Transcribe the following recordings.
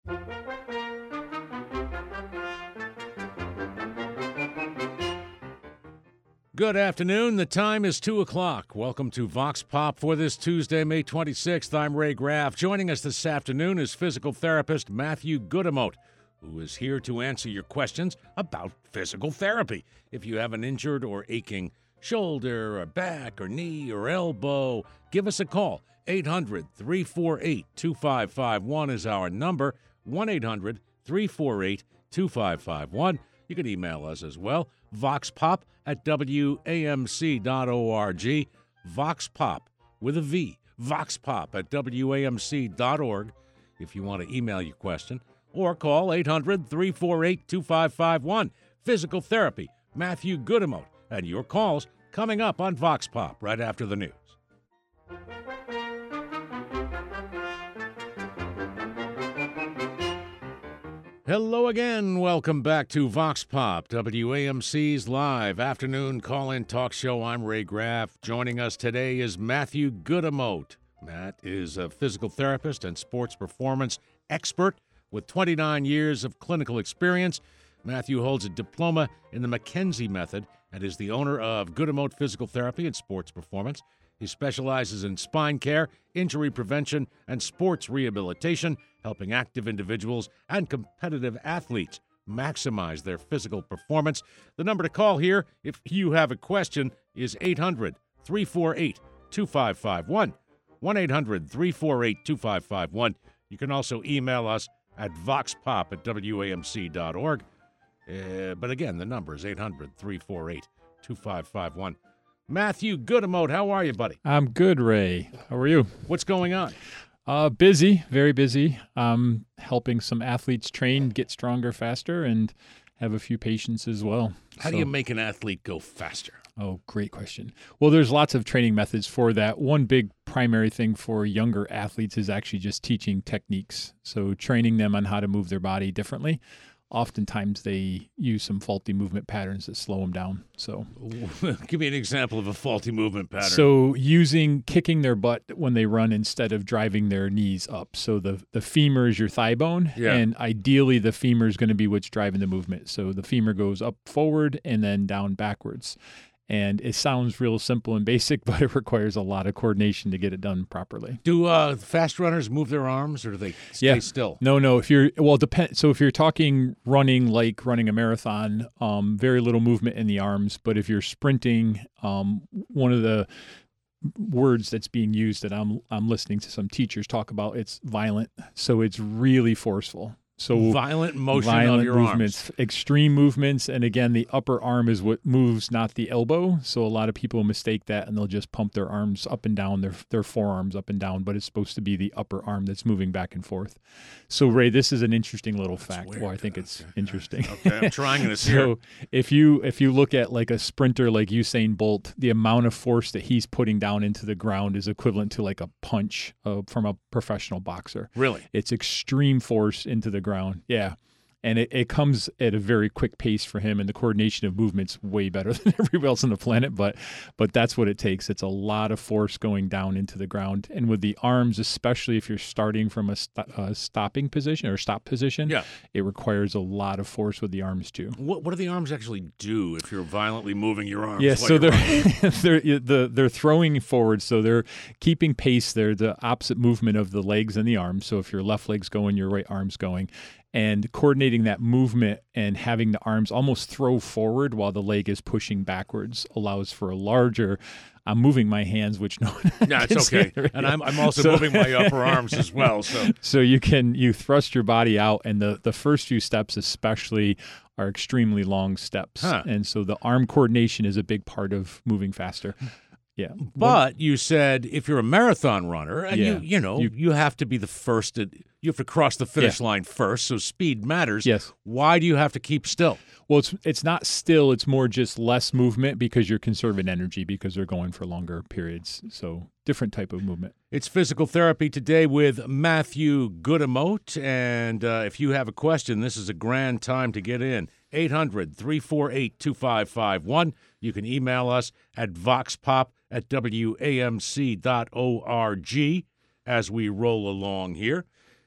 Good afternoon. The time is 2 o'clock. Welcome to Vox Pop for this Tuesday, May 26th. I'm Ray Graff. Joining us this afternoon is physical therapist Matthew Goodamote, who is here to answer your questions about physical therapy. If you have an injured or aching shoulder or back or knee or elbow, give us a call. 800-348-2551 is our number. 1-800-348-2551. You can email us as well. VoxPop@WAMC.org. VoxPop with a V. VoxPop@WAMC.org if you want to email your question. Or call 800-348-2551. Physical therapy, Matthew Goodamote. And your calls coming up on Vox Pop right after the news. Hello again. Welcome back to Vox Pop, WAMC's live afternoon call-in talk show. I'm Ray Graff. Joining us today is Matthew Goodamote. Matt is a physical therapist and sports performance expert with 29 years of clinical experience. Matthew holds a diploma in the McKenzie method and is the owner of Goodamote Physical Therapy and Sports Performance. He specializes in spine care, injury prevention, and sports rehabilitation, helping active individuals and competitive athletes maximize their physical performance. The number to call here, if you have a question, is 800-348-2551. 1-800-348-2551. You can also email us at voxpop@wamc.org. But again, the number is 800-348-2551. Matthew Goodamote, how are you, buddy? I'm good, Ray. How are you? What's going on? Busy, very busy. Helping some athletes train, get stronger faster, and have a few patients as well. How do you make an athlete go faster? Oh, great question. Well, there's lots of training methods for that. One big primary thing for younger athletes is actually just teaching techniques. So training them on how to move their body differently. Oftentimes they use some faulty movement patterns that slow them down. So, give me an example of a faulty movement pattern. So kicking their butt when they run instead of driving their knees up. So the femur is your thigh bone, and ideally the femur is going to be what's driving the movement. So the femur goes up forward and then down backwards. And it sounds real simple and basic, but it requires a lot of coordination to get it done properly. Do fast runners move their arms, or do they stay still? No. So if you're talking running, like running a marathon, very little movement in the arms. But if you're sprinting, one of the words that's being used that I'm listening to some teachers talk about, it's violent. So it's really forceful. So violent motion of your movements, arms. Extreme movements. And again, the upper arm is what moves, not the elbow. So a lot of people mistake that and they'll just pump their arms up and down, their forearms up and down, but it's supposed to be the upper arm that's moving back and forth. So Ray, this is an interesting little fact. Well, I think it's interesting. Okay, I'm trying this here. So if you look at like a sprinter like Usain Bolt, the amount of force that he's putting down into the ground is equivalent to like a punch from a professional boxer. Really? It's extreme force into the ground. Yeah. And it comes at a very quick pace for him, and the coordination of movement's way better than everybody else on the planet, but that's what it takes. It's a lot of force going down into the ground. And with the arms, especially if you're starting from a stopping position or stop position, it requires a lot of force with the arms too. What do the arms actually do if you're violently moving your arms? Yeah, so they're throwing forward, so they're keeping pace. They're the opposite movement of the legs and the arms. So if your left leg's going, your right arm's going. And coordinating that movement and having the arms almost throw forward while the leg is pushing backwards allows for a larger. I'm moving my hands, which no one. Yeah, it's okay. And I'm also moving my upper arms as well. So you thrust your body out, and the first few steps especially are extremely long steps, and so the arm coordination is a big part of moving faster. Yeah, but you said if you're a marathon runner, and you have to be the first. You have to cross the finish line first, so speed matters. Yes. Why do you have to keep still? Well, it's not still. It's more just less movement because you're conserving energy because they're going for longer periods. So different type of movement. It's physical therapy today with Matthew Goodamote, and if you have a question, this is a grand time to get in. 800-348-2551. You can email us at voxpop@wamc.org as we roll along here.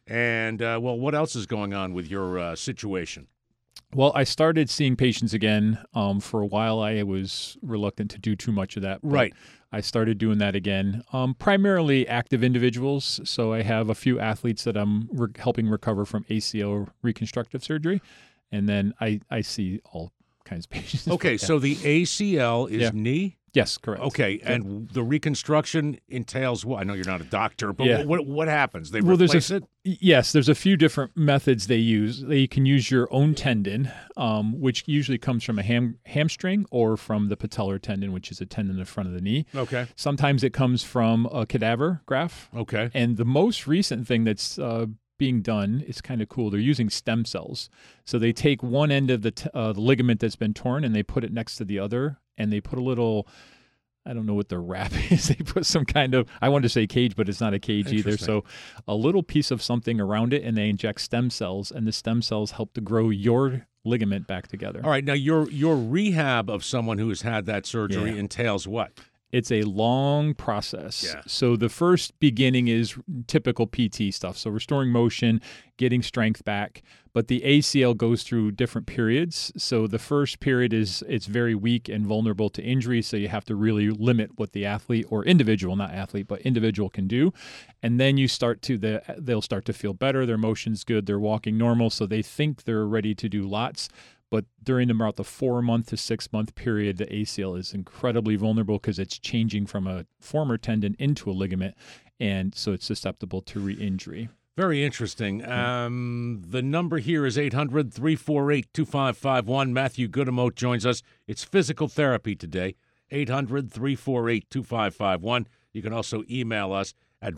And, well, what else is going on with your situation? Well, I started seeing patients again. For a while, I was reluctant to do too much of that. But Right. I started doing that again, primarily active individuals. So I have a few athletes that I'm helping recover from ACL reconstructive surgery. And then I see all kinds of patients. Okay, Yeah. so the ACL is knee? Yes, correct. Okay, and the reconstruction entails what? I know you're not a doctor, but Yeah. what happens? They Well, replace it? Yes, there's a few different methods they use. They can use your own tendon, which usually comes from a hamstring or from the patellar tendon, which is a tendon in the front of the knee. Okay. Sometimes it comes from a cadaver graft. Okay. And the most recent thing that's being done is kind of cool. They're using stem cells. So they take one end of the ligament that's been torn and they put it next to the other, and they put a little, I don't know what the wrap is. They put some kind of, I wanted to say cage, but it's not a cage either. So a little piece of something around it, and they inject stem cells, and the stem cells help to grow your ligament back together. All right. Now, your rehab of someone who has had that surgery entails what? It's a long process. Yeah. So the first beginning is typical PT stuff. So restoring motion, getting strength back. But the ACL goes through different periods. So the first period it's very weak and vulnerable to injury. So you have to really limit what the athlete or individual, not athlete, but individual can do. And then they'll start to feel better. Their motion's good. They're walking normal. So they think they're ready to do lots. But during about the 4-month to 6-month period, the ACL is incredibly vulnerable because it's changing from a former tendon into a ligament, and so it's susceptible to re-injury. Very interesting. The number here is 800-348-2551. Matthew Goodemote joins us. It's physical therapy today, 800-348-2551. You can also email us at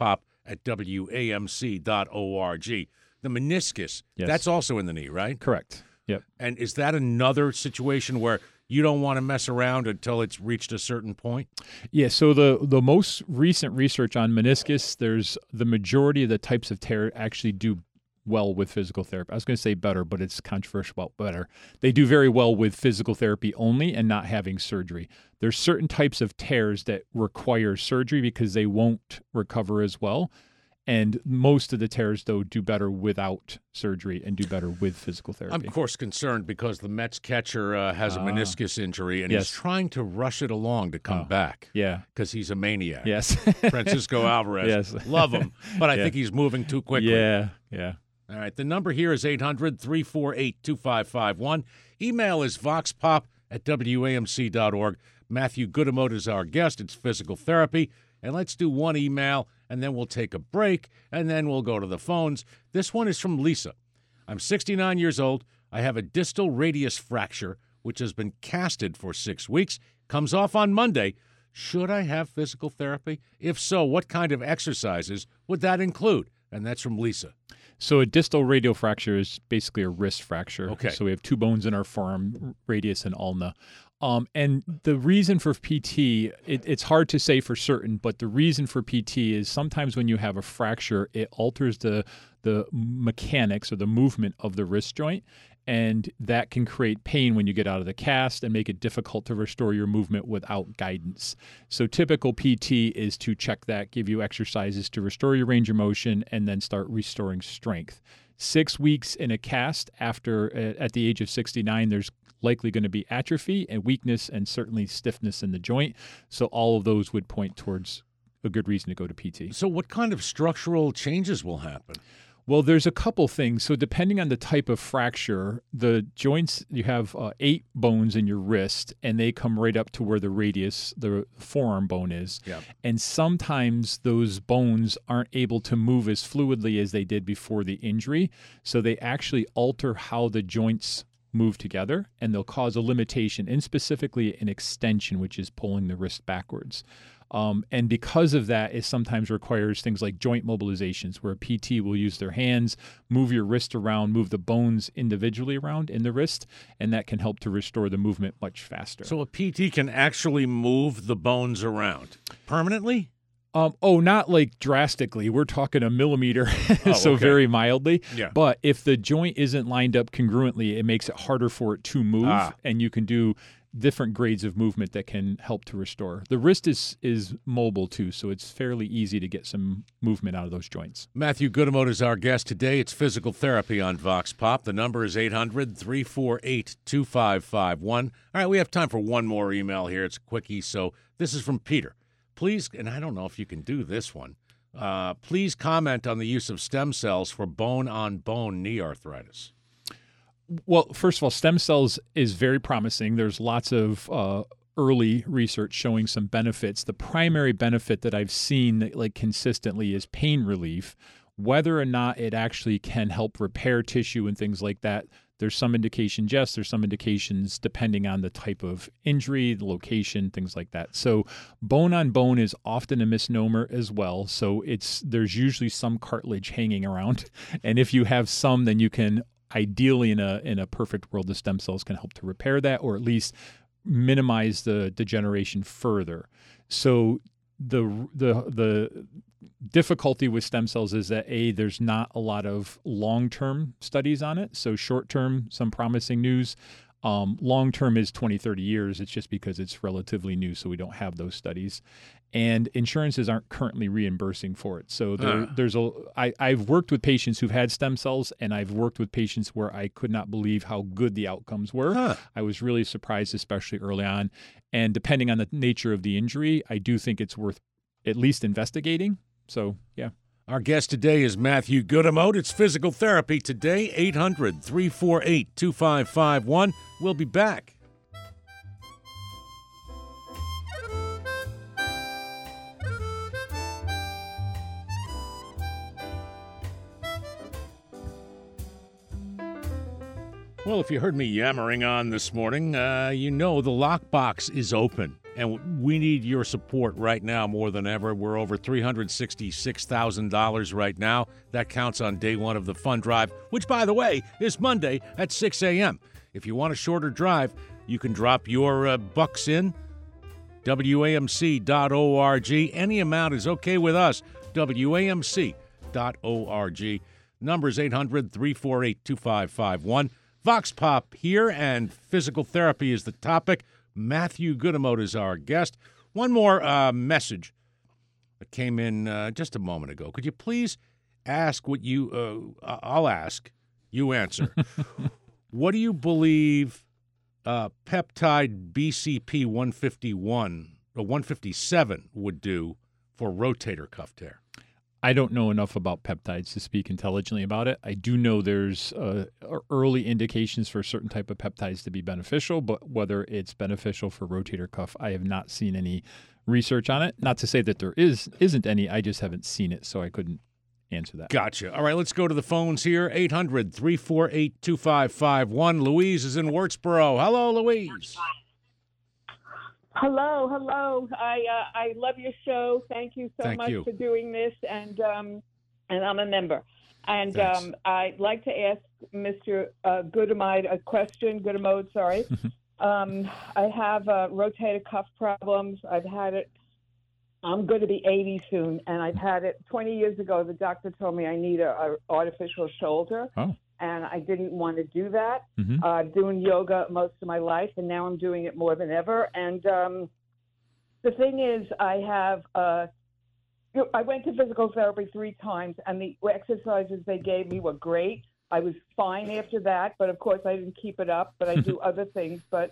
voxpop@wamc.org. The meniscus, that's also in the knee, right? Correct. Yep. And is that another situation where you don't want to mess around until it's reached a certain point? Yeah, so the most recent research on meniscus, there's the majority of the types of tear actually do well with physical therapy. I was going to say better, but it's controversial about better. They do very well with physical therapy only and not having surgery. There's certain types of tears that require surgery because they won't recover as well. And most of the tears, though, do better without surgery and do better with physical therapy. I'm, of course, concerned because the Mets catcher has a meniscus injury, and he's trying to rush it along to come back. Yeah. Because he's a maniac. Yes. Francisco Alvarez. Yes. Love him, but I think he's moving too quickly. Yeah. All right. The number here is 800-348-2551. Email is voxpop@wamc.org. Matthew Goodemote is our guest. It's physical therapy. And let's do one email, and then we'll take a break, and then we'll go to the phones. This one is from Lisa. I'm 69 years old. I have a distal radius fracture, which has been casted for 6 weeks. Comes off on Monday. Should I have physical therapy? If so, what kind of exercises would that include? And that's from Lisa. So a distal radial fracture is basically a wrist fracture. Okay. So we have two bones in our forearm, radius and ulna. And the reason for PT, it's hard to say for certain, but the reason for PT is sometimes when you have a fracture, it alters the mechanics or the movement of the wrist joint, and that can create pain when you get out of the cast and make it difficult to restore your movement without guidance. So typical PT is to check that, give you exercises to restore your range of motion, and then start restoring strength. 6 weeks in a cast after, at the age of 69, there's likely going to be atrophy and weakness and certainly stiffness in the joint. So all of those would point towards a good reason to go to PT. So what kind of structural changes will happen? Well, there's a couple things. So depending on the type of fracture, the joints, you have 8 bones in your wrist, and they come right up to where the radius, the forearm bone is. Yep. And sometimes those bones aren't able to move as fluidly as they did before the injury. So they actually alter how the joints move together, and they'll cause a limitation, and specifically an extension, which is pulling the wrist backwards. And because of that, it sometimes requires things like joint mobilizations, where a PT will use their hands, move your wrist around, move the bones individually around in the wrist, and that can help to restore the movement much faster. So a PT can actually move the bones around permanently? Not like drastically. We're talking a millimeter, so okay. very mildly. Yeah. But if the joint isn't lined up congruently, it makes it harder for it to move, and you can do different grades of movement that can help to restore. The wrist is mobile too, so it's fairly easy to get some movement out of those joints. Matthew Goodemote is our guest today. It's physical therapy on Vox Pop. The number is 800-348-2551. All right, we have time for one more email here. It's a quickie. So this is from Peter. Please, and I don't know if you can do this one, please comment on the use of stem cells for bone-on-bone knee arthritis. Well, first of all, stem cells is very promising. There's lots of early research showing some benefits. The primary benefit that I've seen consistently is pain relief. Whether or not it actually can help repair tissue and things like that, there's some indications, yes, there's some indications depending on the type of injury, the location, things like that. So bone on bone is often a misnomer as well. So there's usually some cartilage hanging around. And if you have some, then you can ideally in a perfect world, the stem cells can help to repair that or at least minimize the degeneration further. So the difficulty with stem cells is that there's not a lot of long-term studies on it. So short-term, some promising news. Long-term is 20, 30 years. It's just because it's relatively new, so we don't have those studies. And insurances aren't currently reimbursing for it. So I've worked with patients who've had stem cells, and I've worked with patients where I could not believe how good the outcomes were. I was really surprised, especially early on. And depending on the nature of the injury, I do think it's worth at least investigating. So, yeah. Our guest today is Matthew Goodemote. It's physical therapy today, 800-348-2551. We'll be back. Well, if you heard me yammering on this morning, you know the lockbox is open, and we need your support right now more than ever. We're over $366,000 right now. That counts on day one of the fund drive, which, by the way, is Monday at 6 a.m. If you want a shorter drive, you can drop your bucks in, WAMC.org. Any amount is okay with us, WAMC.org. Number is 800-348-2551. Vox Pop here, and physical therapy is the topic. Matthew Goodemote is our guest. One more message that came in just a moment ago. Could you please ask what I'll ask, you answer. What do you believe peptide BCP 151 or 157 would do for rotator cuff tear? I don't know enough about peptides to speak intelligently about it. I do know there's early indications for a certain type of peptides to be beneficial, but whether it's beneficial for rotator cuff, I have not seen any research on it. Not to say that there isn't any, I just haven't seen it, so I couldn't answer that. Gotcha. All right, let's go to the phones here. 800-348-2551. Louise is in Wurtsboro. Hello, Louise. Hello. I love your show. Thank you so much for doing this, and I'm a member. And I'd like to ask Mr. Goodemote a question. Goodemote, sorry. I have rotator cuff problems. I've had it. I'm going to be 80 soon, and I've had it 20 years ago. The doctor told me I need an artificial shoulder. Oh. And I didn't want to do that. Mm-hmm. Doing yoga most of my life, and now I'm doing it more than ever. And the thing is, I went to physical therapy 3 times, and the exercises they gave me were great. I was fine after that, but of course I didn't keep it up. But I do other things. But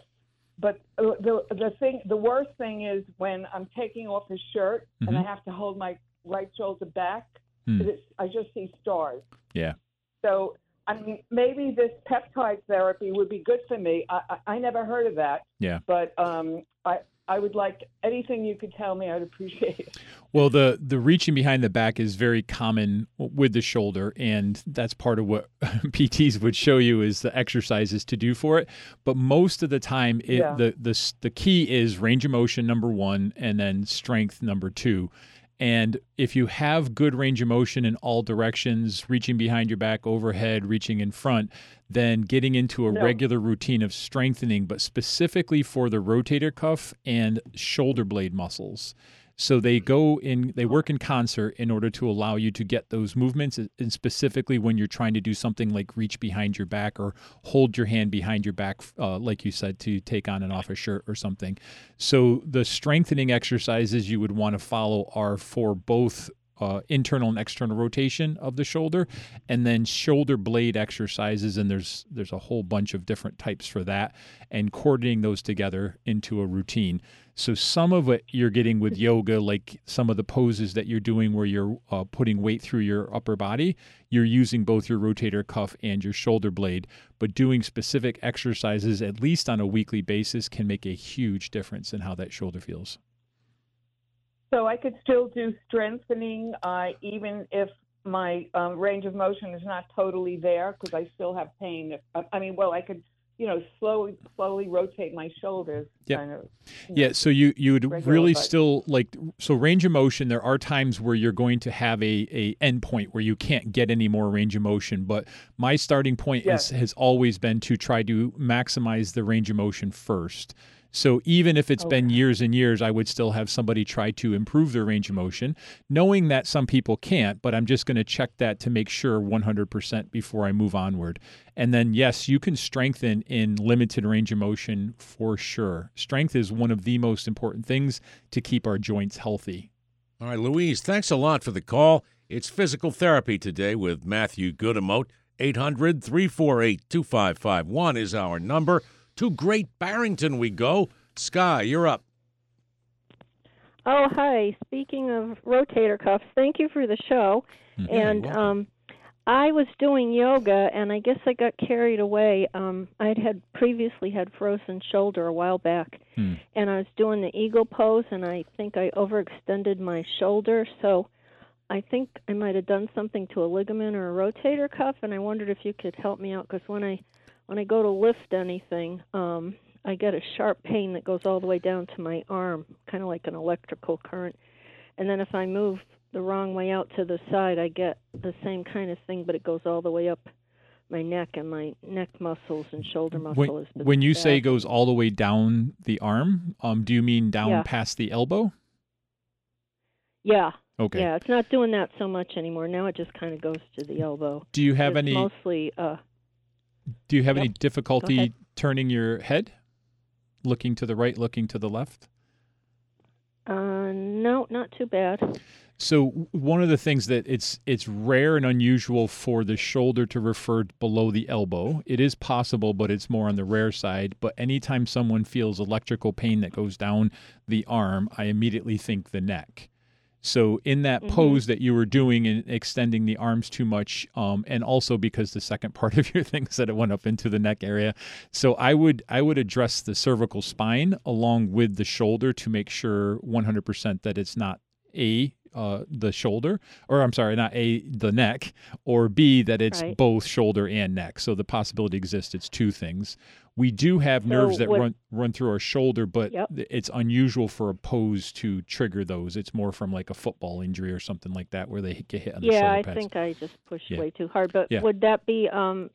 the worst thing is when I'm taking off the shirt mm-hmm. and I have to hold my right shoulder back. I just see stars. Yeah. So. I mean, maybe this peptide therapy would be good for me. I never heard of that. Yeah. But I would like anything you could tell me. I'd appreciate it. Well, the reaching behind the back is very common with the shoulder, and that's part of what PTs would show you is the exercises to do for it. But most of the time, the key is range of motion, number 1, and then strength, number 2. And if you have good range of motion in all directions, reaching behind your back, overhead, reaching in front, then getting into a regular routine of strengthening, but specifically for the rotator cuff and shoulder blade muscles. So they work in concert in order to allow you to get those movements, and specifically when you're trying to do something like reach behind your back or hold your hand behind your back, like you said, to take on and off a shirt or something. So the strengthening exercises you would want to follow are for both internal and external rotation of the shoulder, and then shoulder blade exercises, and there's a whole bunch of different types for that, and coordinating those together into a routine. So some of it you're getting with yoga, like some of the poses that you're doing where you're putting weight through your upper body, you're using both your rotator cuff and your shoulder blade, but doing specific exercises, at least on a weekly basis, can make a huge difference in how that shoulder feels. So I could still do strengthening even if my range of motion is not totally there, because I still have pain. I could, slowly rotate my shoulders. Yep. Kind of. Yeah. So you would really still so range of motion. There are times where you're going to have a end point where you can't get any more range of motion. But my starting point has always been to try to maximize the range of motion first. So even if it's been years and years, I would still have somebody try to improve their range of motion, knowing that some people can't, but I'm just going to check that to make sure 100% before I move onward. And then, yes, you can strengthen in limited range of motion for sure. Strength is one of the most important things to keep our joints healthy. All right, Louise, thanks a lot for the call. It's Physical Therapy today with Matthew Goodemote. 800-348-2551 is our number. To Great Barrington we go. Sky, you're up. Oh, hi. Speaking of rotator cuffs, thank you for the show. Mm-hmm. And I was doing yoga, and I guess I got carried away. I'd previously had frozen shoulder a while back, and I was doing the eagle pose, and I think I overextended my shoulder, so I think I might have done something to a ligament or a rotator cuff, and I wondered if you could help me out, because when I go to lift anything, I get a sharp pain that goes all the way down to my arm, kind of like an electrical current. And then if I move the wrong way out to the side, I get the same kind of thing, but it goes all the way up my neck, and my neck muscles and shoulder muscle is when you say goes all the way down the arm, do you mean down past the elbow? Yeah. Okay. Yeah, it's not doing that so much anymore. Now it just kind of goes to the elbow. Do you have any mostly Do you have any difficulty turning your head, looking to the right, looking to the left? No, not too bad. So one of the things that it's rare and unusual for the shoulder to refer below the elbow. It is possible, but it's more on the rare side. But anytime someone feels electrical pain that goes down the arm, I immediately think the neck. So in that pose that you were doing and extending the arms too much, and also because the second part of your thing said it went up into the neck area. So I would address the cervical spine along with the shoulder to make sure 100% that it's not the shoulder, or I'm sorry, not the neck, or B, that it's both shoulder and neck. So the possibility exists. It's two things. We do have nerves that run through our shoulder, but it's unusual for a pose to trigger those. It's more from like a football injury or something like that where they get hit on the shoulder pads. Yeah, I think I just pushed way too hard. But would that be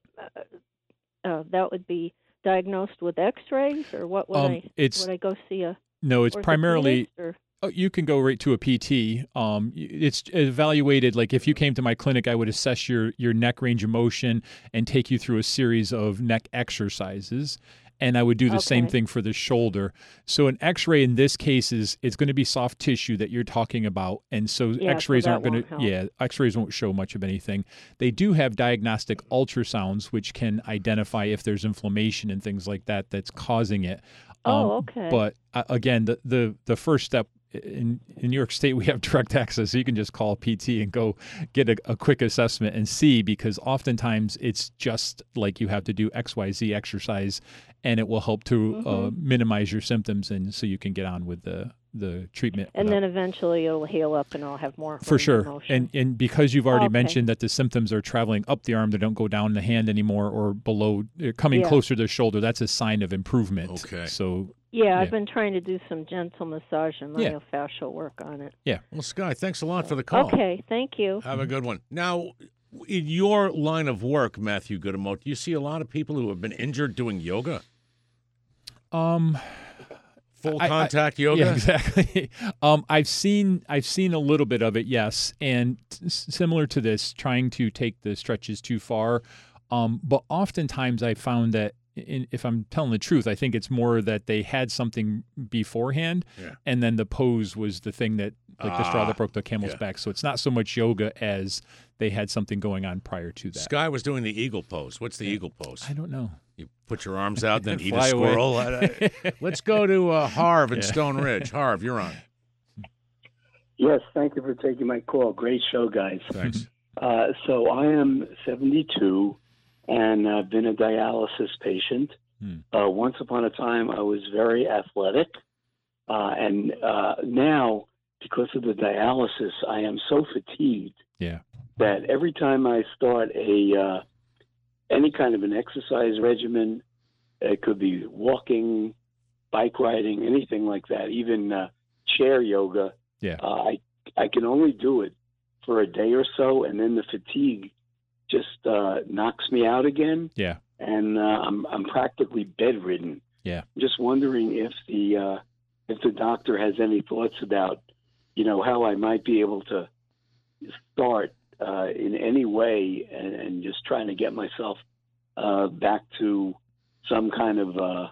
that would be diagnosed with X-rays, or what would I go see a? No, it's primarily. You can go right to a PT. It's evaluated, like if you came to my clinic, I would assess your neck range of motion and take you through a series of neck exercises. And I would do the same thing for the shoulder. So an X-ray in this case it's going to be soft tissue that you're talking about. And so X-rays aren't going to, X-rays won't show much of anything. They do have diagnostic ultrasounds, which can identify if there's inflammation and things like that that's causing it. But again, the first step, in New York State, we have direct access. So you can just call PT and go get a quick assessment and see, because oftentimes it's just like you have to do XYZ exercise, and it will help to minimize your symptoms, and so you can get on with the treatment. And then eventually it'll heal up and I'll have more. For sure. And because you've already mentioned that the symptoms are traveling up the arm, they don't go down the hand anymore or below, coming closer to the shoulder, that's a sign of improvement. Okay. So I've been trying to do some gentle massage and myofascial work on it. Yeah. Well, Sky, thanks a lot for the call. Okay, thank you. Have a good one. Now, in your line of work, Matthew Goodemote, do you see a lot of people who have been injured doing yoga? Full contact yoga? Yeah, exactly. I've seen a little bit of it, yes, and similar to this, trying to take the stretches too far. But oftentimes I found that, if I'm telling the truth, I think it's more that they had something beforehand, and then the pose was the thing that, like the straw that broke the camel's back. So it's not so much yoga as they had something going on prior to that. Sky was doing the eagle pose. What's the eagle pose? I don't know. You put your arms out, then eat a squirrel. Let's go to Harv in Stone Ridge. Harv, you're on. Yes, thank you for taking my call. Great show, guys. Thanks. So I am 72, and I've been a dialysis patient. Once upon a time, I was very athletic, and now, because of the dialysis, I am so fatigued that every time I start any kind of an exercise regimen, it could be walking, bike riding, anything like that, even chair yoga. I can only do it for a day or so, and then the fatigue just knocks me out again. And I'm practically bedridden. I'm just wondering if the doctor has any thoughts about, how I might be able to start in any way and just trying to get myself back to some kind of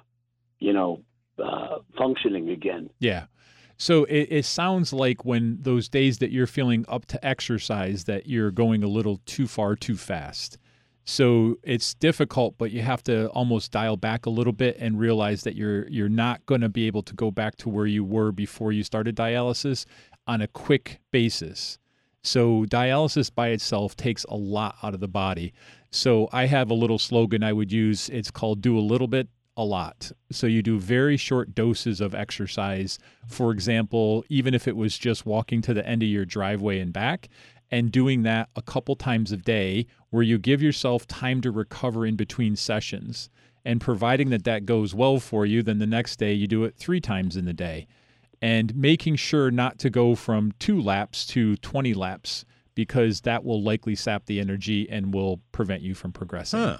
functioning again. So it sounds like when those days that you're feeling up to exercise, that you're going a little too far too fast. So it's difficult, but you have to almost dial back a little bit and realize that you're not going to be able to go back to where you were before you started dialysis on a quick basis. So dialysis by itself takes a lot out of the body. So I have a little slogan I would use. It's called do a little bit, a lot. So you do very short doses of exercise. For example, even if it was just walking to the end of your driveway and back, and doing that a couple times a day, where you give yourself time to recover in between sessions. And providing that goes well for you, then the next day you do it 3 times in the day. And making sure not to go from 2 laps to 20 laps, because that will likely sap the energy and will prevent you from progressing.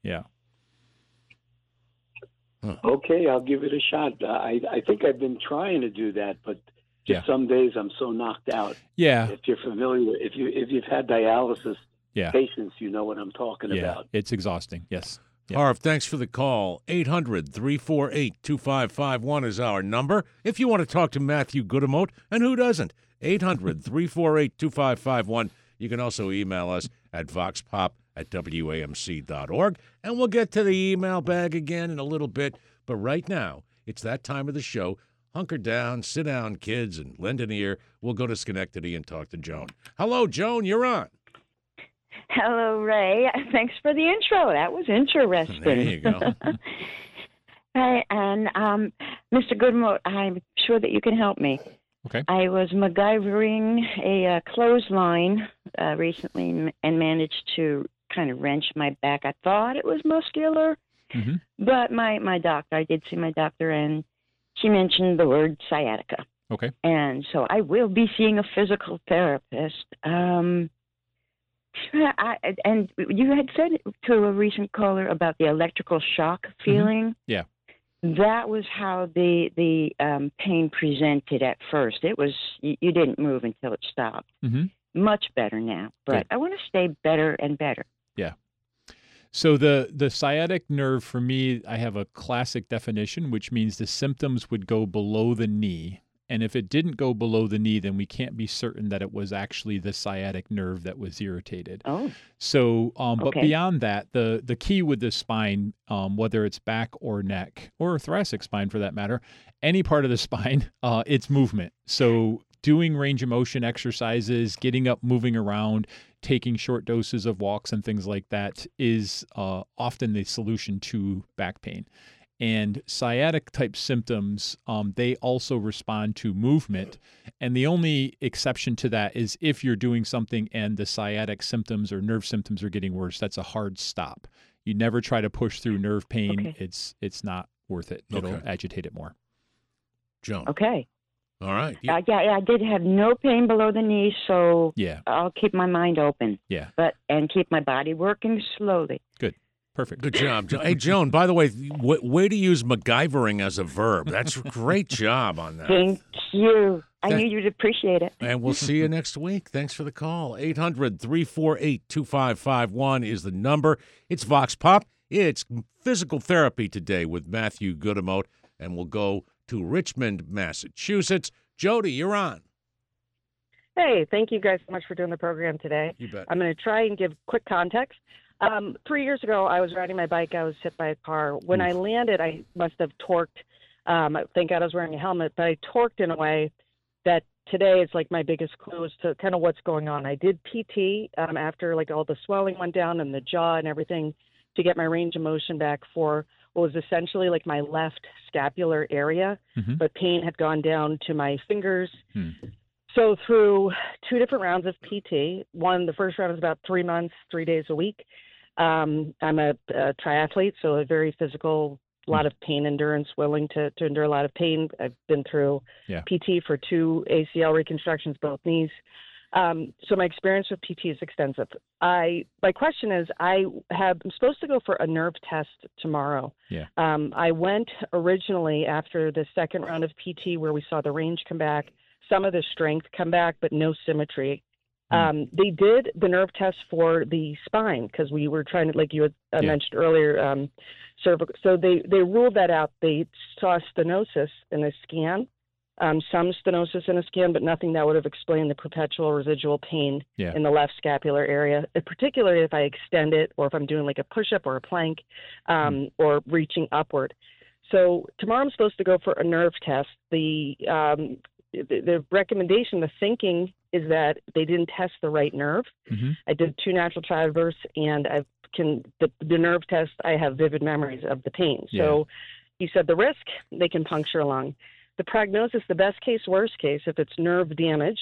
Okay, I'll give it a shot. I think I've been trying to do that, but just some days I'm so knocked out. If you're familiar, if you've had dialysis patients, you know what I'm talking about. It's exhausting. Yes. Harv, thanks for the call. 800-348-2551 is our number. If you want to talk to Matthew Gudamote, and who doesn't? 800-348-2551. You can also email us at voxpop@wamc.org, and we'll get to the email bag again in a little bit. But right now, it's that time of the show. Hunker down, sit down, kids, and lend an ear. We'll go to Schenectady and talk to Joan. Hello, Joan, you're on. Hello, Ray. Thanks for the intro. That was interesting. There you go. Hi, and Mr. Gudamote, I'm sure that you can help me. Okay. I was MacGyvering a clothesline recently and managed to kind of wrench my back. I thought it was muscular, but my doctor, I did see my doctor, and she mentioned the word sciatica. Okay. And so I will be seeing a physical therapist. And you had said to a recent caller about the electrical shock feeling. Yeah. That was how the pain presented at first. It was, you didn't move until it stopped. Much better now, but I want to stay better and better. Yeah. So the sciatic nerve, for me, I have a classic definition, which means the symptoms would go below the knee. And if it didn't go below the knee, then we can't be certain that it was actually the sciatic nerve that was irritated. So, but beyond that, the key with the spine, whether it's back or neck or thoracic spine for that matter, any part of the spine, it's movement. So doing range of motion exercises, getting up, moving around, taking short doses of walks and things like that is often the solution to back pain. And sciatic type symptoms, they also respond to movement. And the only exception to that is if you're doing something and the sciatic symptoms or nerve symptoms are getting worse, that's a hard stop. You never try to push through nerve pain. It's not worth it. It'll agitate it more. Joan. Okay. All right. I did have no pain below the knee, so I'll keep my mind open. Yeah. And keep my body working slowly. Good. Perfect. Good job. Hey, Joan, by the way, way to use MacGyvering as a verb. That's a great job on that. Thank you. I knew you'd appreciate it. And we'll see you next week. Thanks for the call. 800-348-2551 is the number. It's Vox Pop. It's physical therapy today with Matthew Gudamote, and we'll go to Richmond, Massachusetts. Jody, you're on. Hey, thank you guys so much for doing the program today. You bet. I'm going to try and give quick context. 3 years ago, I was riding my bike. I was hit by a car. When I landed, I must have torqued. Thank God I was wearing a helmet, but I torqued in a way that today is like my biggest clue as to kind of what's going on. I did PT after like all the swelling went down and the jaw and everything to get my range of motion back for what was essentially like my left scapular area, but pain had gone down to my fingers. So through 2 different rounds of PT, the first round was about 3 months, 3 days a week. I'm a triathlete, so a very physical, a lot of pain endurance, willing to endure a lot of pain. I've been through PT for 2 ACL reconstructions, both knees. So my experience with PT is extensive. My question is, I'm supposed to go for a nerve test tomorrow. I went originally after the second round of PT where we saw the range come back, some of the strength come back, but no symmetry. They did the nerve test for the spine because we were trying to, like you had mentioned earlier, cervical. So they ruled that out. They saw stenosis in a scan, some stenosis in a scan, but nothing that would have explained the perpetual residual pain in the left scapular area, particularly if I extend it or if I'm doing like a push-up or a plank or reaching upward. So tomorrow I'm supposed to go for a nerve test. The recommendation, the thinking is that they didn't test the right nerve. I did 2 natural traverse, and the nerve test, I have vivid memories of the pain. So he said the risk, they can puncture a lung. The prognosis, the best case, worst case, if it's nerve damage,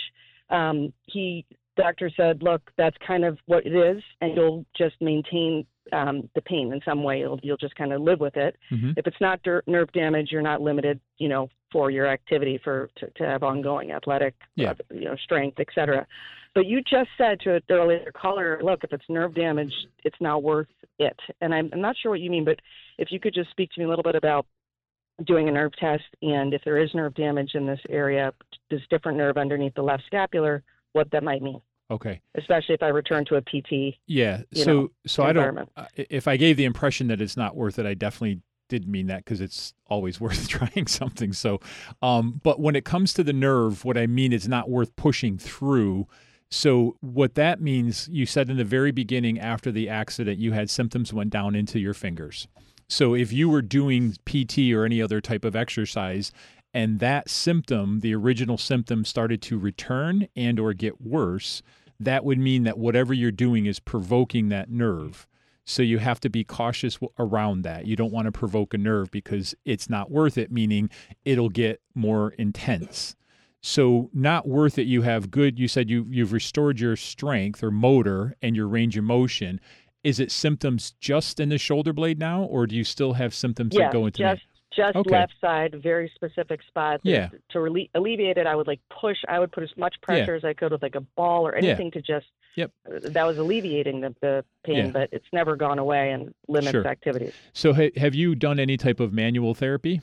doctor said, look, that's kind of what it is, and you'll just maintain the pain in some way. You'll just kind of live with it. If it's not nerve damage, you're not limited, for your activity to have ongoing athletic, strength, et cetera. But you just said to an earlier caller, look, if it's nerve damage, it's not worth it. And I'm not sure what you mean, but if you could just speak to me a little bit about doing a nerve test, and if there is nerve damage in this area, this different nerve underneath the left scapular, what that might mean. Okay. Especially if I return to a PT. Yeah. So I don't. If I gave the impression that it's not worth it, I definitely did mean that because it's always worth trying something. So, but when it comes to the nerve, what I mean is not worth pushing through. So what that means, you said in the very beginning after the accident, you had symptoms went down into your fingers. So if you were doing PT or any other type of exercise, and that symptom, the original symptom, started to return and or get worse, that would mean that whatever you're doing is provoking that nerve. So you have to be cautious around that. You don't want to provoke a nerve because it's not worth it, meaning it'll get more intense. So not worth it. You have good, you said you've restored your strength or motor and your range of motion. Is it symptoms just in the shoulder blade now, or do you still have symptoms that go into the Just left side, very specific spot. To alleviate it, I would push. I would put as much pressure as I could with like a ball or anything to just. That was alleviating the pain, but it's never gone away and limits activities. So have you done any type of manual therapy?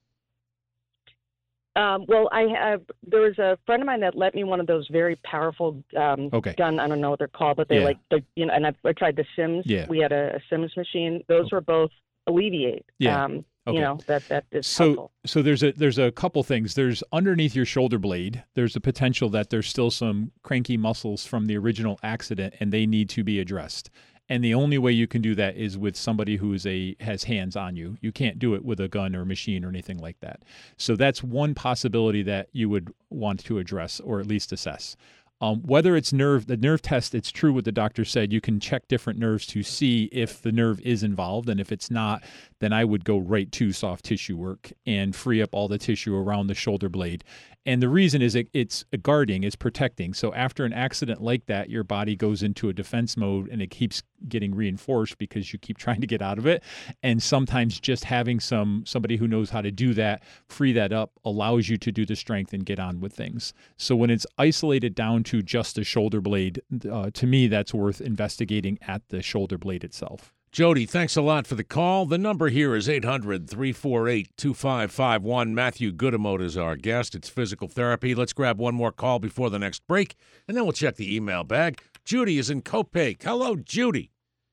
Well, there was a friend of mine that lent me one of those very powerful gun. I don't know what they're called, but they and I tried the Sims. We had a Sims machine. Those were both alleviate. That is helpful. So there's a couple things. There's underneath your shoulder blade, there's a potential that there's still some cranky muscles from the original accident, and they need to be addressed. And the only way you can do that is with somebody who has hands on you. You can't do it with a gun or machine or anything like that. So that's one possibility that you would want to address or at least assess. Whether it's the nerve test, it's true what the doctor said. You can check different nerves to see if the nerve is involved. And if it's not, then I would go right to soft tissue work and free up all the tissue around the shoulder blade. And the reason is it's guarding, it's protecting. So after an accident like that, your body goes into a defense mode and it keeps getting reinforced because you keep trying to get out of it. And sometimes just having somebody who knows how to do that, free that up, allows you to do the strength and get on with things. So when it's isolated down to just the shoulder blade, to me, that's worth investigating at the shoulder blade itself. Jody, thanks a lot for the call. The number here is 800-348-2551. Matthew Gudemote is our guest. It's physical therapy. Let's grab one more call before the next break, and then we'll check the email bag. Judy is in Copake. Hello, Judy.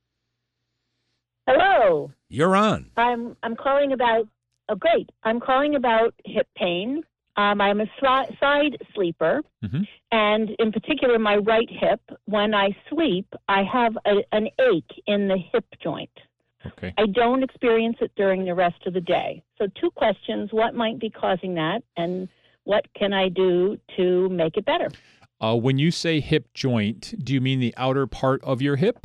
Hello. You're on. I'm calling about. Oh, great. I'm calling about hip pain. I'm a side sleeper, and in particular, my right hip. When I sleep, I have an ache in the hip joint. Okay. I don't experience it during the rest of the day. So, two questions: what might be causing that, and what can I do to make it better? When you say hip joint, do you mean the outer part of your hip?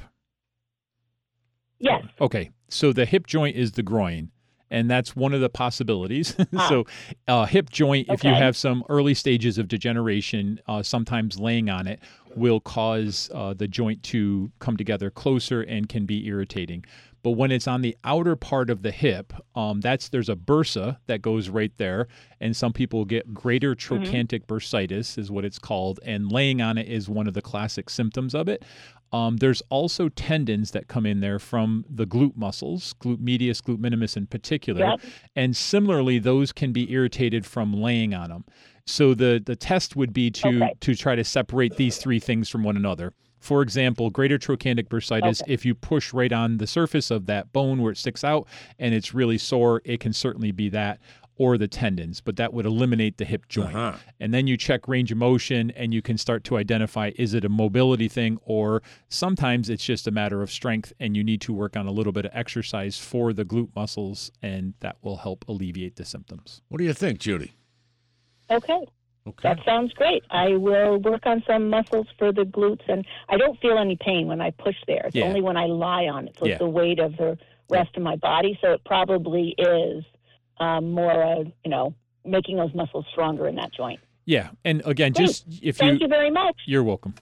Yes. Okay. So the hip joint is the groin, and that's one of the possibilities. So hip joint, if you have some early stages of degeneration, sometimes laying on it will cause the joint to come together closer and can be irritating. But when it's on the outer part of the hip, there's a bursa that goes right there, and some people get greater trochanteric bursitis is what it's called, and laying on it is one of the classic symptoms of it. There's also tendons that come in there from the glute muscles, glute medius, glute minimus in particular, and similarly, those can be irritated from laying on them. So the test would be to try to separate these three things from one another. For example, greater trochanteric bursitis, if you push right on the surface of that bone where it sticks out and it's really sore, it can certainly be that, or the tendons, but that would eliminate the hip joint. And then you check range of motion and you can start to identify, is it a mobility thing, or sometimes it's just a matter of strength and you need to work on a little bit of exercise for the glute muscles, and that will help alleviate the symptoms. What do you think, Judy? Okay. That sounds great. I will work on some muscles for the glutes, and I don't feel any pain when I push there. It's only when I lie on it. So it's the weight of the rest of my body. So it probably is more, making those muscles stronger in that joint. Yeah. And again, great. Thank you very much. You're welcome.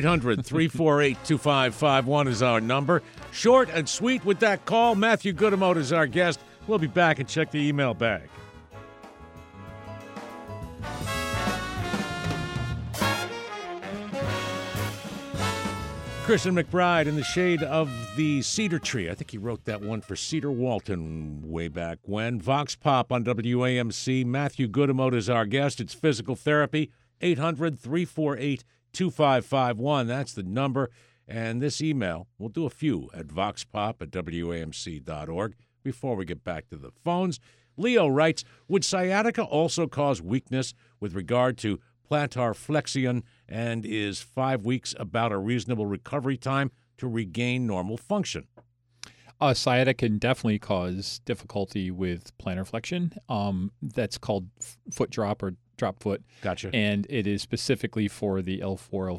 800-348-2551 is our number. Short and sweet with that call. Matthew Gudemote is our guest. We'll be back and check the email bag. Christian McBride, In the Shade of the Cedar Tree. I think he wrote that one for Cedar Walton way back when. Vox Pop on WAMC. Matthew Gudemote is our guest. It's physical therapy. 800-348-2551. That's the number. And this email, we'll do a few at voxpop@wamc.org before we get back to the phones. Leo writes, would sciatica also cause weakness with regard to plantar flexion, and is 5 weeks about a reasonable recovery time to regain normal function? Sciatica can definitely cause difficulty with plantar flexion. That's called foot drop or drop foot. Gotcha. And it is specifically for the L5,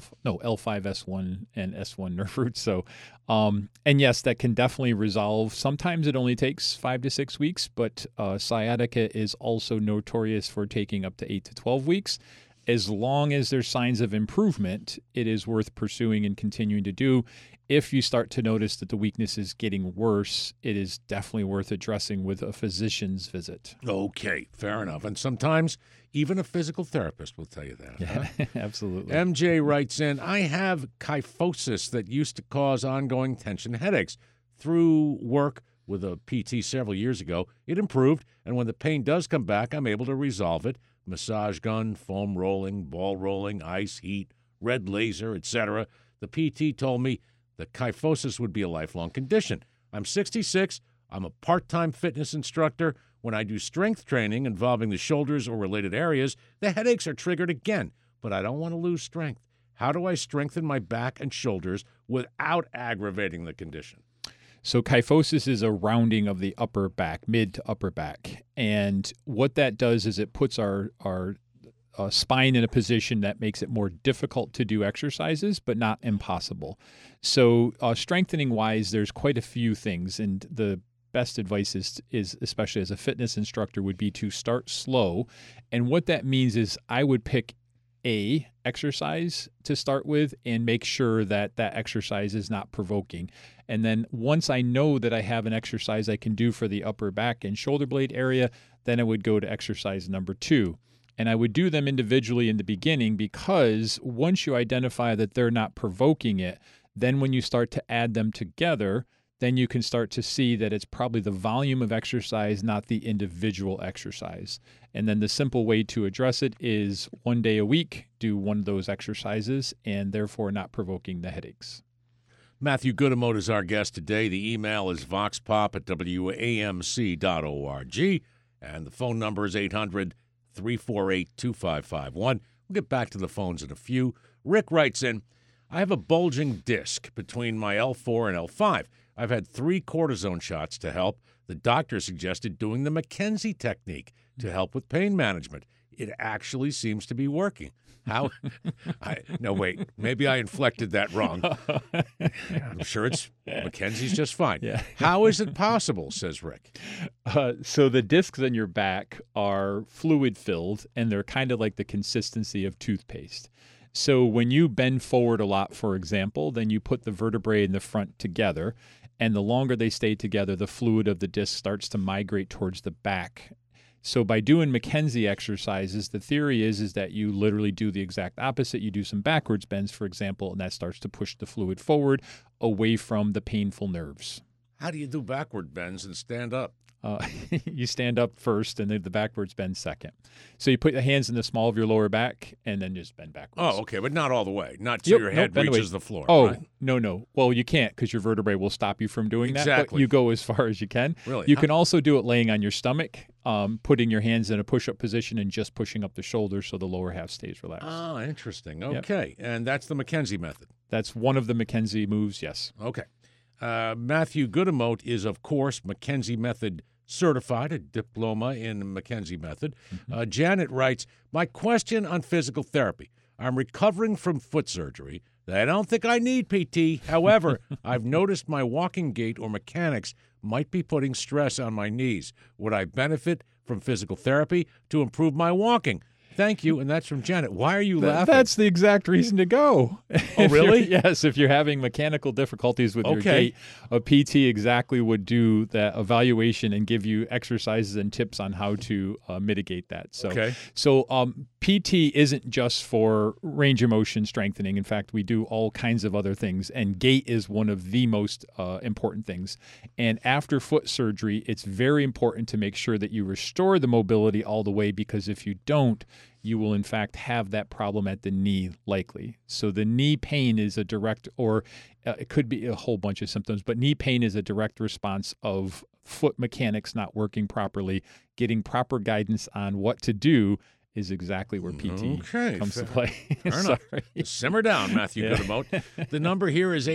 S1, and S1 nerve roots. So, and yes, that can definitely resolve. Sometimes it only takes 5 to 6 weeks, but sciatica is also notorious for taking up to 8 to 12 weeks. As long as there's signs of improvement, it is worth pursuing and continuing to do. If you start to notice that the weakness is getting worse, it is definitely worth addressing with a physician's visit. Okay, fair enough. And sometimes even a physical therapist will tell you that. Yeah, huh? Absolutely. MJ writes in, I have kyphosis that used to cause ongoing tension headaches. Through work with a PT several years ago, it improved, and when the pain does come back, I'm able to resolve it. Massage gun, foam rolling, ball rolling, ice, heat, red laser, etc. The PT told me that kyphosis would be a lifelong condition. I'm 66. I'm a part-time fitness instructor. When I do strength training involving the shoulders or related areas, the headaches are triggered again, but I don't want to lose strength. How do I strengthen my back and shoulders without aggravating the condition? So kyphosis is a rounding of the upper back, mid to upper back. And what that does is it puts our spine in a position that makes it more difficult to do exercises, but not impossible. So strengthening-wise, there's quite a few things. And the best advice is, especially as a fitness instructor, would be to start slow. And what that means is I would pick a exercise to start with and make sure that that exercise is not provoking. And then once I know that I have an exercise I can do for the upper back and shoulder blade area, then I would go to exercise number 2. And I would do them individually in the beginning, because once you identify that they're not provoking it, then when you start to add them together, then you can start to see that it's probably the volume of exercise, not the individual exercise. And then the simple way to address it is 1 day a week, do one of those exercises, and therefore not provoking the headaches. Matthew Gudamote is our guest today. The email is voxpop@wamc.org, and the phone number is 800-348-2551. We'll get back to the phones in a few. Rick writes in, I have a bulging disc between my L4 and L5. I've had 3 cortisone shots to help. The doctor suggested doing the McKenzie technique to help with pain management. It actually seems to be working. How? No, wait. Maybe I inflected that wrong. I'm sure it's McKenzie's just fine. Yeah. How is it possible, says Rick? So the discs on your back are fluid-filled, and they're kind of like the consistency of toothpaste. So when you bend forward a lot, for example, then you put the vertebrae in the front together, and the longer they stay together, the fluid of the disc starts to migrate towards the back. So by doing McKenzie exercises, the theory is that you literally do the exact opposite. You do some backwards bends, for example, and that starts to push the fluid forward away from the painful nerves. How do you do backward bends and stand up? You stand up first, and then the backwards bend second. So you put the hands in the small of your lower back, and then just bend backwards. Oh, okay, but not all the way. Not till your head reaches the floor. Oh, right? No. Well, you can't because your vertebrae will stop you from doing that. Exactly. But you go as far as you can. Really? You can also do it laying on your stomach, putting your hands in a push-up position and just pushing up the shoulders so the lower half stays relaxed. Oh, interesting. Okay, and that's the McKenzie method. That's one of the McKenzie moves, yes. Okay. Matthew Gudamote is, of course, McKenzie method certified, a diploma in McKenzie method. Janet writes, my question on physical therapy. I'm recovering from foot surgery. I don't think I need PT. However, I've noticed my walking gait or mechanics might be putting stress on my knees. Would I benefit from physical therapy to improve my walking? Thank you, and that's from Janet. Why are you laughing? That's the exact reason to go. Oh, really? Yes, if you're having mechanical difficulties with your gait, a PT exactly would do that evaluation and give you exercises and tips on how to mitigate that. So PT isn't just for range of motion strengthening. In fact, we do all kinds of other things, and gait is one of the most important things. And after foot surgery, it's very important to make sure that you restore the mobility all the way, because if you don't, you will in fact have that problem at the knee likely. So the knee pain is a direct, or it could be a whole bunch of symptoms, but knee pain is a direct response of foot mechanics not working properly. Getting proper guidance on what to do is exactly where PT comes to play. Fair enough. Simmer down, Matthew Gudamote. The number here is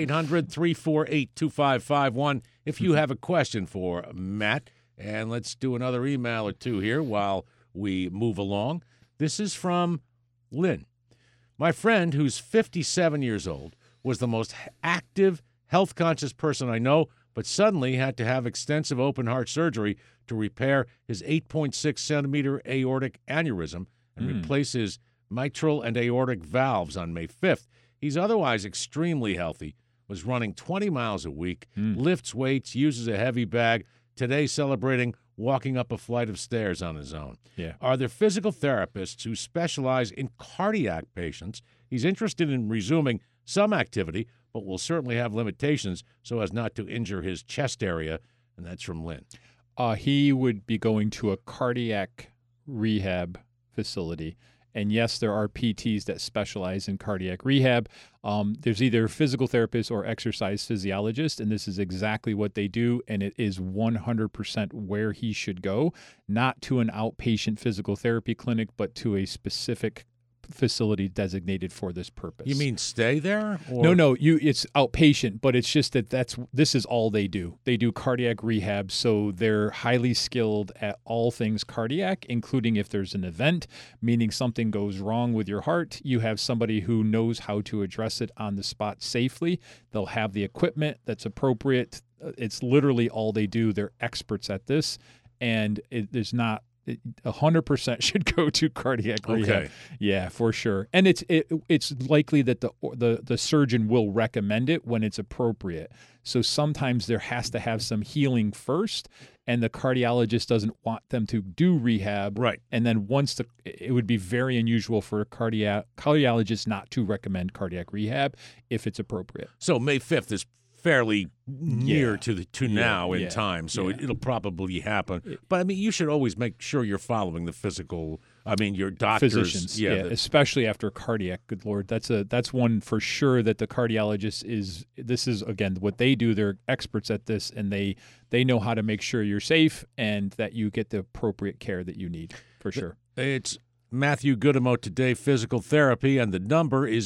800-348-2551 if you have a question for Matt. And let's do another email or two here while we move along. This is from Lynn. My friend, who's 57 years old, was the most active, health-conscious person I know, but suddenly had to have extensive open-heart surgery to repair his 8.6-centimeter aortic aneurysm and replace his mitral and aortic valves on May 5th. He's otherwise extremely healthy, was running 20 miles a week, lifts weights, uses a heavy bag, today celebrating walking up a flight of stairs on his own. Yeah. Are there physical therapists who specialize in cardiac patients? He's interested in resuming some activity, but will certainly have limitations so as not to injure his chest area, and that's from Lynn. He would be going to a cardiac rehab facility. And yes, there are PTs that specialize in cardiac rehab. There's either physical therapists or exercise physiologists, and this is exactly what they do, and it is 100% where he should go, not to an outpatient physical therapy clinic, but to a specific facility designated for this purpose. You mean stay there? Or? No, it's outpatient, but it's just this is all they do. They do cardiac rehab, so they're highly skilled at all things cardiac, including if there's an event, meaning something goes wrong with your heart, you have somebody who knows how to address it on the spot safely. They'll have the equipment that's appropriate. It's literally all they do. They're experts at this, and there's not 100% should go to cardiac rehab. Yeah, for sure. And it's likely that the surgeon will recommend it when it's appropriate. So sometimes there has to have some healing first, and the cardiologist doesn't want them to do rehab. Right. And then it would be very unusual for a cardiologist not to recommend cardiac rehab if it's appropriate. So May 5th is fairly near to now in time, so it'll probably happen. But I mean, you should always make sure you're following the physical. I mean, your doctors, physicians, especially after cardiac. Good Lord, that's one for sure that the cardiologist is. This is again what they do. They're experts at this, and they know how to make sure you're safe and that you get the appropriate care that you need for sure. It's Matthew Gutermote today, physical therapy, and the number is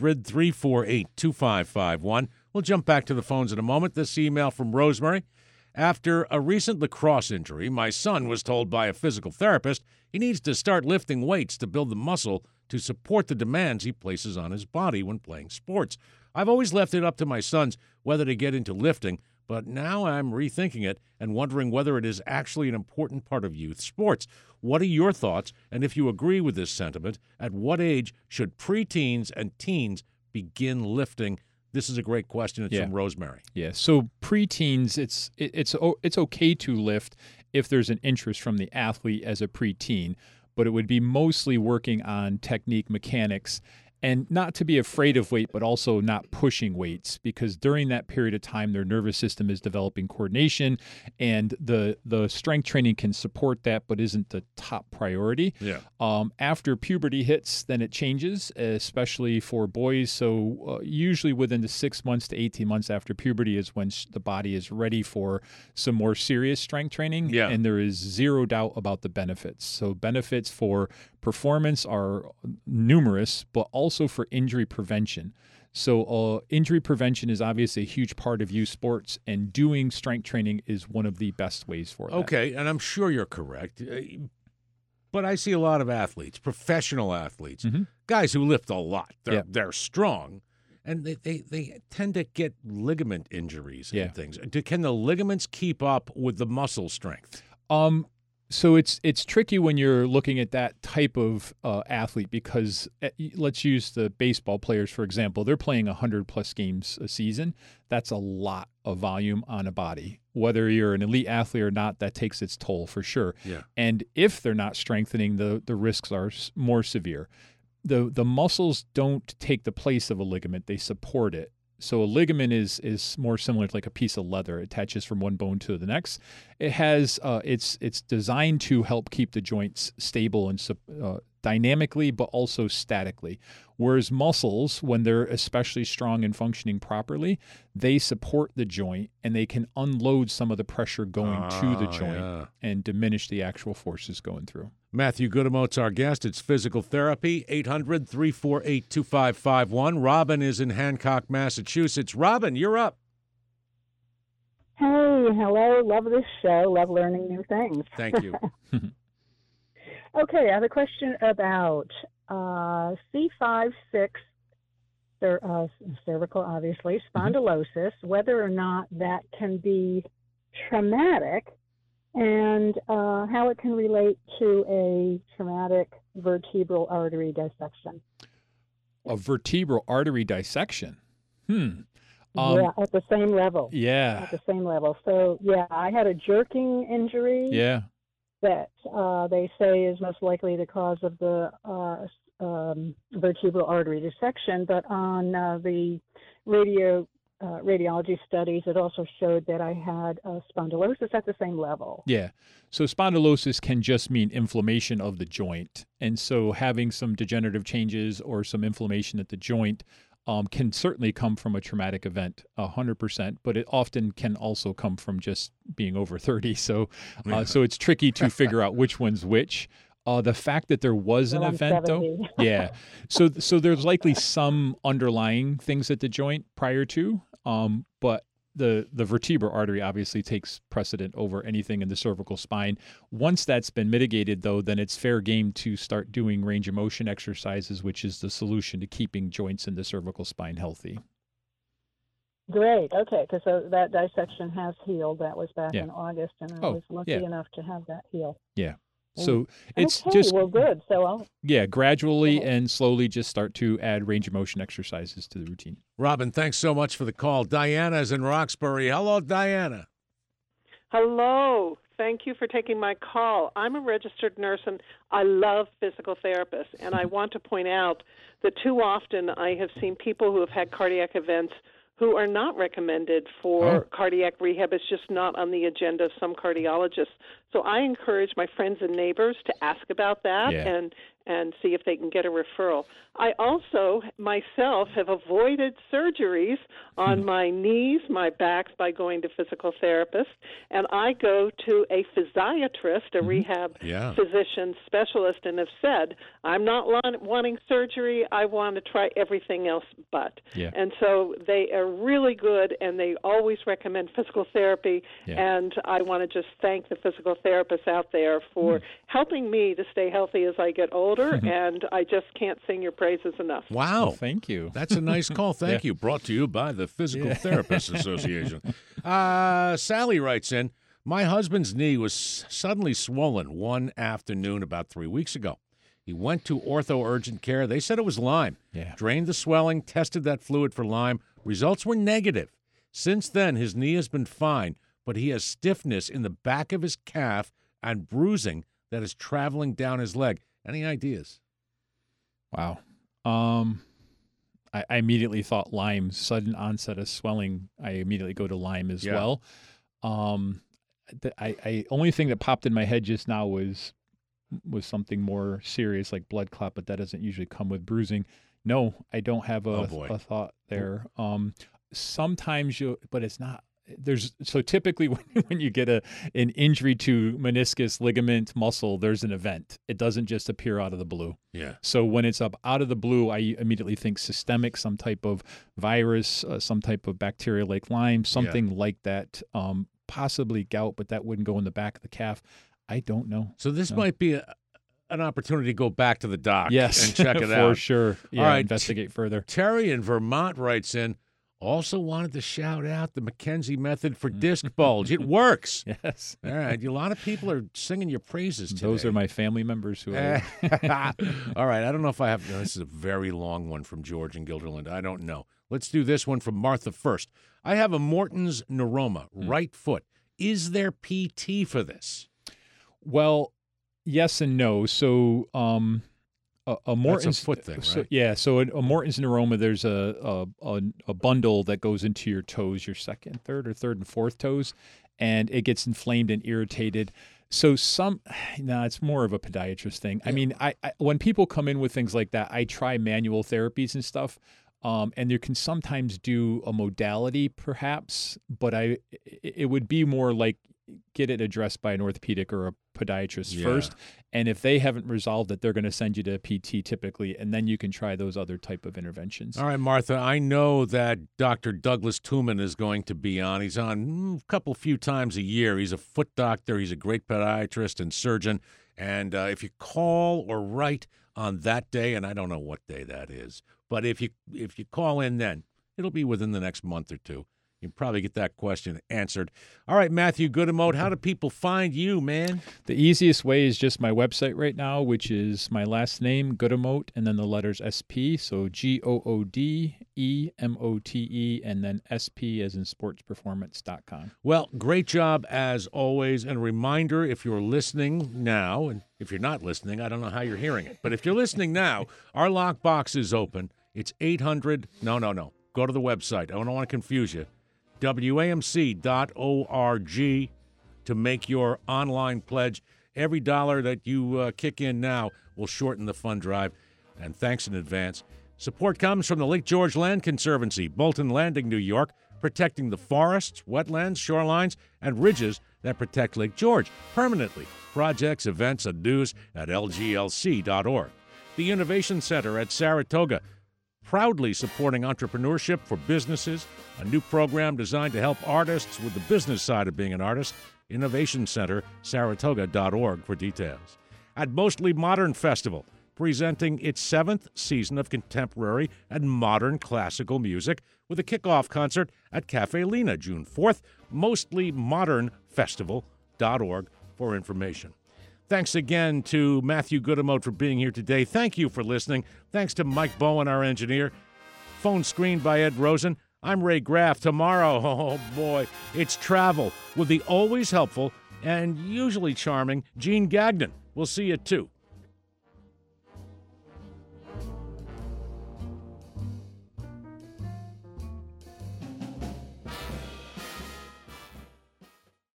800-348-2551. We'll jump back to the phones in a moment. This email from Rosemary. After a recent lacrosse injury, my son was told by a physical therapist he needs to start lifting weights to build the muscle to support the demands he places on his body when playing sports. I've always left it up to my sons whether to get into lifting, but now I'm rethinking it and wondering whether it is actually an important part of youth sports. What are your thoughts? And if you agree with this sentiment, at what age should preteens and teens begin lifting? This is a great question. It's from Rosemary. Yeah. So preteens, it's okay to lift if there's an interest from the athlete as a preteen, but it would be mostly working on technique, mechanics, and not to be afraid of weight, but also not pushing weights, because during that period of time, their nervous system is developing coordination, and the strength training can support that, but isn't the top priority. Yeah. After puberty hits, then it changes, especially for boys. So usually within the 6 months to 18 months after puberty is when the body is ready for some more serious strength training. Yeah. And there is zero doubt about the benefits. So benefits for performance are numerous, but also for injury prevention. So injury prevention is obviously a huge part of youth sports, and doing strength training is one of the best ways for that. Okay, and I'm sure you're correct. But I see a lot of athletes, professional athletes, guys who lift a lot. They're strong, and they tend to get ligament injuries and things. Can the ligaments keep up with the muscle strength? So it's tricky when you're looking at that type of athlete, because let's use the baseball players, for example. They're playing 100-plus games a season. That's a lot of volume on a body. Whether you're an elite athlete or not, that takes its toll for sure. Yeah. And if they're not strengthening, the risks are more severe. The muscles don't take the place of a ligament. They support it. So a ligament is more similar to like a piece of leather. It attaches from one bone to the next. It has it's designed to help keep the joints stable and dynamically, but also statically. Whereas muscles, when they're especially strong and functioning properly, they support the joint and they can unload some of the pressure going to the joint and diminish the actual forces going through. Matthew Gutermote's our guest. It's physical therapy, 800-348-2551. Robin is in Hancock, Massachusetts. Robin, you're up. Hey, hello. Love this show. Love learning new things. Thank you. Okay, I have a question about C5-6, cervical, obviously, spondylosis, whether or not that can be traumatic, and how it can relate to a traumatic vertebral artery dissection. A vertebral artery dissection? Yeah, at the same level. Yeah. At the same level. So, yeah, I had a jerking injury. Yeah. That they say is most likely the cause of the vertebral artery dissection, but on the radiology studies, it also showed that I had spondylosis at the same level. Yeah. So spondylosis can just mean inflammation of the joint. And so having some degenerative changes or some inflammation at the joint can certainly come from a traumatic event, 100%, but it often can also come from just being over 30. So so it's tricky to figure out which one's which. The fact that there was an event, 70. though, yeah. So there's likely some underlying things at the joint prior to, but the vertebral artery obviously takes precedent over anything in the cervical spine. Once that's been mitigated, though, then it's fair game to start doing range of motion exercises, which is the solution to keeping joints in the cervical spine healthy. Great. Okay, because that dissection has healed. That was back in August, and I was lucky enough to have that heal. Yeah. So it's good. So I'll gradually and slowly just start to add range of motion exercises to the routine. Robin, thanks so much for the call. Diana's in Roxbury. Hello, Diana. Hello. Thank you for taking my call. I'm a registered nurse, and I love physical therapists. And I want to point out that too often I have seen people who have had cardiac events who are not recommended for cardiac rehab. It's just not on the agenda of some cardiologists. So I encourage my friends and neighbors to ask about that and see if they can get a referral. I also, myself, have avoided surgeries on my knees, my backs, by going to physical therapists, and I go to a physiatrist, a rehab physician specialist, and have said, I'm not wanting surgery, I want to try everything else but. And so they are really good, and they always recommend physical therapy, and I want to just thank the physical therapists out there for helping me to stay healthy as I get older, and I just can't sing your praises enough. Wow. Well, thank you. That's a nice call. Thank you. Brought to you by the Physical Therapists Association. Sally writes in, my husband's knee was suddenly swollen one afternoon about 3 weeks ago. He went to ortho urgent care. They said it was Lyme. Drained the swelling, tested that fluid for Lyme. Results were negative. Since then, his knee has been fine, but he has stiffness in the back of his calf and bruising that is traveling down his leg. Any ideas? Wow. I immediately thought Lyme, sudden onset of swelling. I immediately go to Lyme as well. I only thing that popped in my head just now was something more serious like blood clot, but that doesn't usually come with bruising. No, I don't have a thought there. Sometimes but it's not. So typically when you get an injury to meniscus, ligament, muscle, there's an event. It doesn't just appear out of the blue. So when it's up out of the blue, I immediately think systemic, some type of virus, some type of bacteria like Lyme, something like that, possibly gout, but that wouldn't go in the back of the calf. I don't know. So this might be an opportunity to go back to the doc and check it out. For sure. Yeah, all right, investigate further. Terry in Vermont writes in, also wanted to shout out the McKenzie method for disc bulge. It works. Yes. All right. A lot of people are singing your praises today. Those are my family members who are. All right. I don't know if I have. This is a very long one from George in Guilderland. I don't know. Let's do this one from Martha first. I have a Morton's neuroma, right foot. Is there PT for this? Well, yes and no. So, a Morton's, that's a foot thing, right? So a Morton's neuroma, there's a bundle that goes into your toes, your second, third and fourth toes, and it gets inflamed and irritated. So it's more of a podiatrist thing. I mean, I when people come in with things like that, I try manual therapies and stuff, and you can sometimes do a modality perhaps, but it would be more like get it addressed by an orthopedic or a podiatrist first. And if they haven't resolved it, they're going to send you to a PT typically, and then you can try those other type of interventions. All right, Martha, I know that Dr. Douglas Tuman is going to be on. He's on a few times a year. He's a foot doctor. He's a great podiatrist and surgeon. And if you call or write on that day, and I don't know what day that is, but if you call in then, it'll be within the next month or two. You can probably get that question answered. All right, Matthew Goodemote, how do people find you, man? The easiest way is just my website right now, which is my last name, Goodemote, and then the letters SP, so GOODEMOTE, and then SP as in sportsperformance.com. Well, great job as always. And a reminder, if you're listening now, and if you're not listening, I don't know how you're hearing it, but if you're listening now, our lockbox is open. It's 800, no. Go to the website. I don't want to confuse you. WAMC.org to make your online pledge. Every dollar that you kick in now will shorten the fund drive, and thanks in advance. Support comes from the Lake George Land Conservancy, Bolton Landing, New York, protecting the forests, wetlands, shorelines, and ridges that protect Lake George permanently. Projects, events, and news at lglc.org. The Innovation Center at Saratoga, proudly supporting entrepreneurship for businesses, a new program designed to help artists with the business side of being an artist. Innovation Center, Saratoga.org for details. At Mostly Modern Festival, presenting its 7th season of contemporary and modern classical music with a kickoff concert at Cafe Lena, June 4th, mostlymodernfestival.org for information. Thanks again to Matthew Goodemote for being here today. Thank you for listening. Thanks to Mike Bowen, our engineer. Phone screened by Ed Rosen. I'm Ray Graff. Tomorrow, oh boy, it's travel with the always helpful and usually charming Gene Gagnon. We'll see you at 2.